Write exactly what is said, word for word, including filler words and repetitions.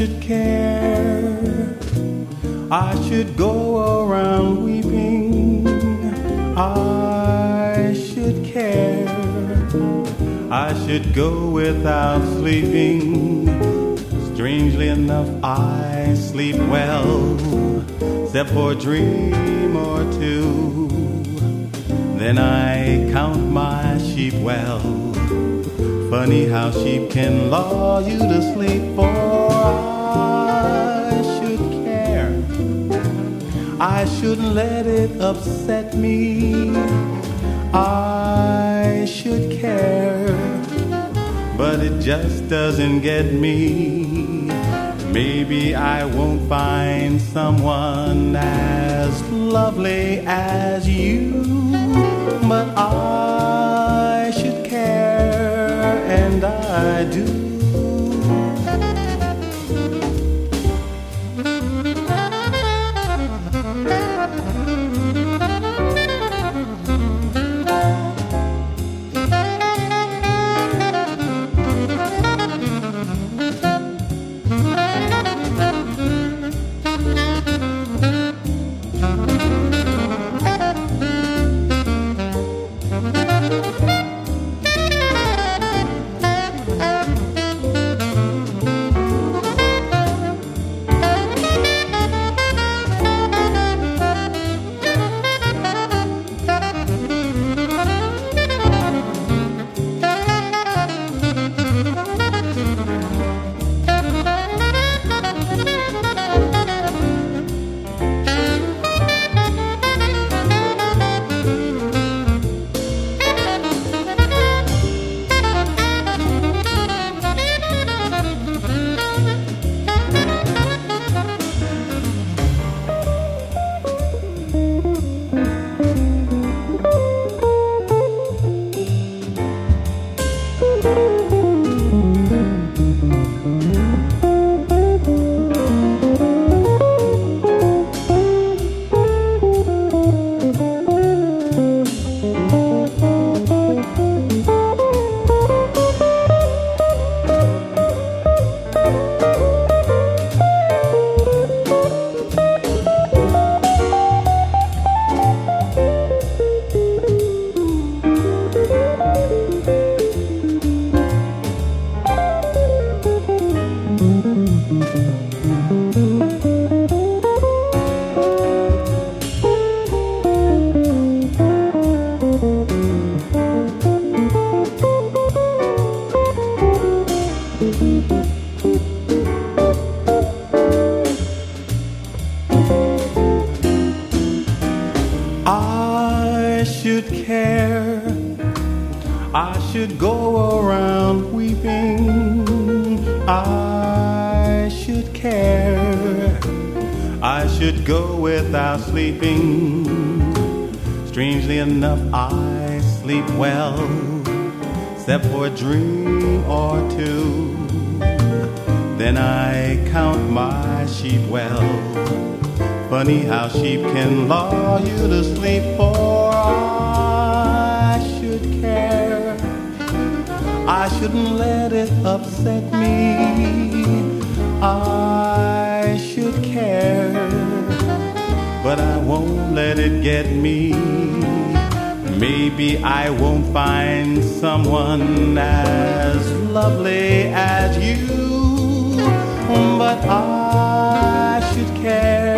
should care. I should go around weeping. I should care. I should go without sleeping. Strangely enough, I sleep well, except for a dream or two. Then I count my sheep well. Funny how sheep can lull you to sleep, for I should care. I shouldn't let it upset me. I should care, but it just doesn't get me. Maybe I won't find someone as lovely as you, but I should care, and I do. I should care. I should go around weeping. I should care. I should go without sleeping. Strangely enough, I sleep well, except for a dream or two. Then I count my sheep well. Funny how sheep can lull you to sleep, for I should care. I shouldn't let it upset me. I should care, but I won't let it get me. Maybe I won't find someone as lovely as you, but I should care.